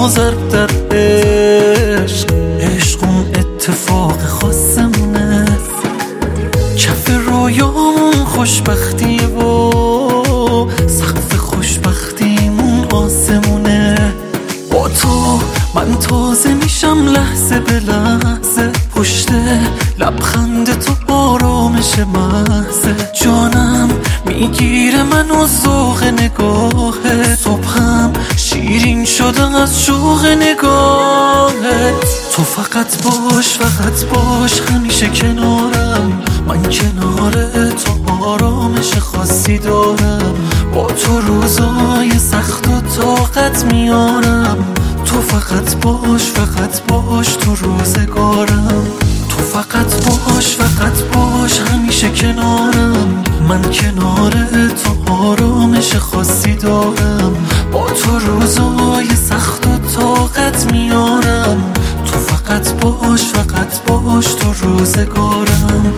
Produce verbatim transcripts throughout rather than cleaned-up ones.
ضرب در عشق. عشق اون اتفاق خاصمونه، کف رویامون خوشبختیه و سقف خوشبختیمون آسمونه. با تو من تازه میشم لحظه به لحظه، پشت لبخند تو آرامش محضه. جانم میگیره منو ذوق نگاهت، صبحم شیرین شده از شوق نگاهت. تو فقط باش فقط باش همیشه کنارم، من کنار تو آرامش خاصی دارم. با تو روزای سخت و طاقت میارم. تو فقط باش فقط باش تو روزگارم. تو فقط باش فقط باش همیشه کنارم، من کنار تو آرامش خاصی دارم. با تو روزای سخت و طاقت میارم. تو فقط باش فقط باش تو روزگارم.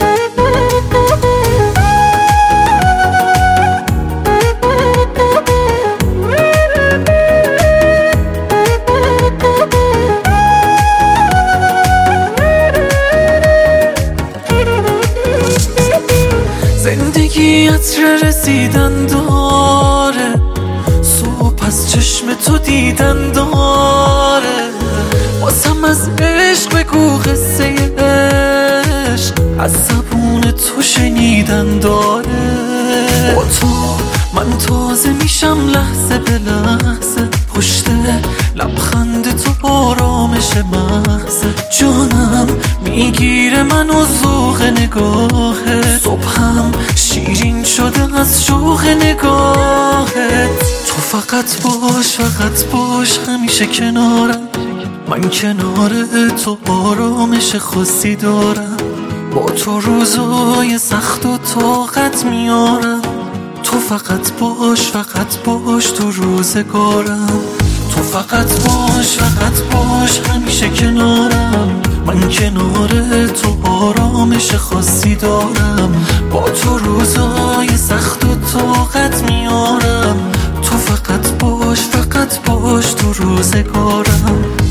زندگی عطر رسیدن داره، صبح از چشم تو دیدن داره. واسم از عشق بگو قصه عشق، از زبون تو شنیدن داره. با تو من تازه میشم لحظه به لحظه، پشت لبخند تو آرامش محضه. جانم میگیره منو ذوق نگاهت، صبحم شیرین شده از شوق نگاهت. تو فقط باش فقط باش همیشه کنارم، من کنار تو آرامش خاصی دارم. با تو روزای سخت و طاقت میارم. تو فقط باش فقط باش تو روزگارم. تو فقط باش فقط باش همیشه کنارم، من کنار تو آرامش خاصی دارم. با تو روزای سخت و طاقت میارم. تو فقط باش فقط باش تو روزگارم.